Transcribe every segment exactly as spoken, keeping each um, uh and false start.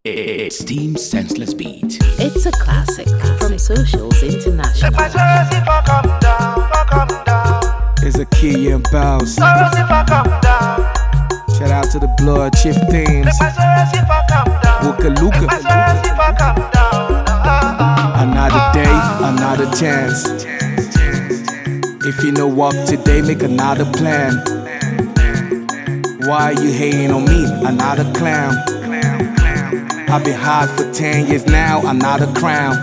It's Team Senseless Beat. It's a classic, from Socials International. It's a key and bounce. Shout out to the Blood Chief Teams. Wooka Luka. Another day, another chance. If you know walk today, make another plan. Why you hating on me? Another clown. I've been hot for ten years now, another crown.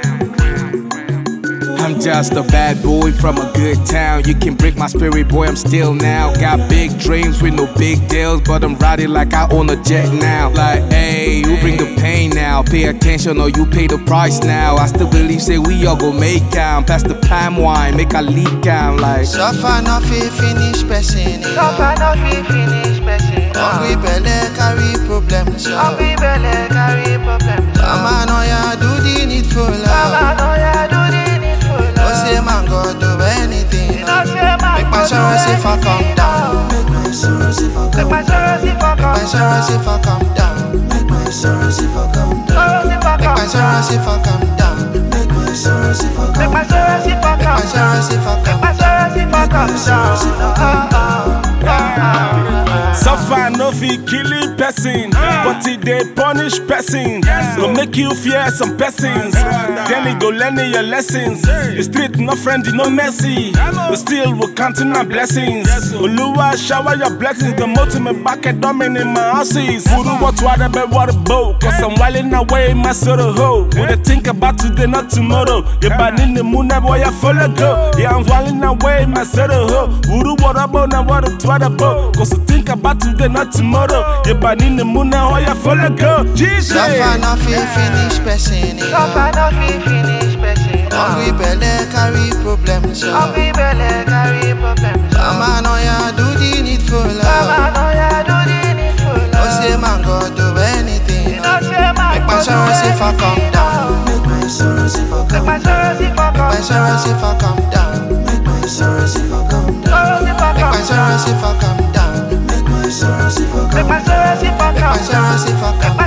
I'm just a bad boy from a good town. You can break my spirit, boy, I'm still now. Got big dreams with no big deals, but I'm riding like I own a jet now. Like, hey, you bring the pain now. Pay attention or you pay the price now. I still believe, say we all go make out. Pass the palm wine, make a leak out. Like, suffer no fi finish person. Suffer no fi finish person. Hungry belly carry problems. Hungry belly carry problems. Mama know ya do the needful. Mama know ya do the needful. No say man go do anything. Make my sorrows if I come down. Make my sorrows if I come down. Make my sorrows if I come down. Make my sorrows if I come down. Make my sorrows if I come down. Make my sorrows if I come down. Make my sorrows if I come down. Make my sorrows if I come down. Make my sorrows if I come down. Suffer no fi killing person, but it dey punish person. Go make you fear some persons, then it go learn your lessons. The street no friendly, no mercy, but still we counting our blessings. Oluwa shower your blessings, the ultimate back and domin in my houses. Wouldn't want to water be water boat, cause I'm wilding away my sort of hoe. Would I think about today, not tomorrow? Yeah, but in the moon, boy, I follow go. Yeah, I'm wilding away my sort of hoe. Wouldn't water boat, now water to water boat, cause I think about today, not tomorrow. Yeah, but in the moon now, I follow go. Jesus. Suffer no fi finish person. Suffer no fi finish person. Hungry belly carry problems. Hungry belly carry problems. Mama know ya do the needful. Mama know ya do the needful. No say man go do anything. Make my sorrows if I come down. Make my sorrows if I come down. Make my sorrows if I come down. Make my sorrows if I come down. Make my sorrows if I come down. Make my sorrows if I come down. Make my sorrows if I come down. Make my sorrows if I come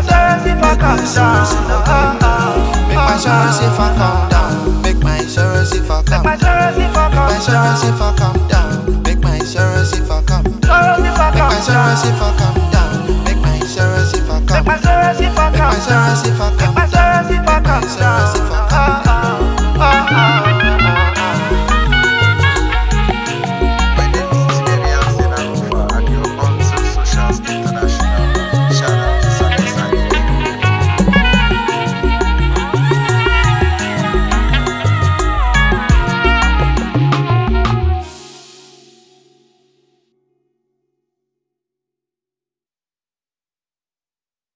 down. Make my sorrows if I come down. Make my sorrows if I come down. Make my sorrows if I come down. Make my sorrows if I come down. Make my sorrows if I come down. Make my sorrows if I come down. Make my sorrows if I come down. Make my sorrows if I come down.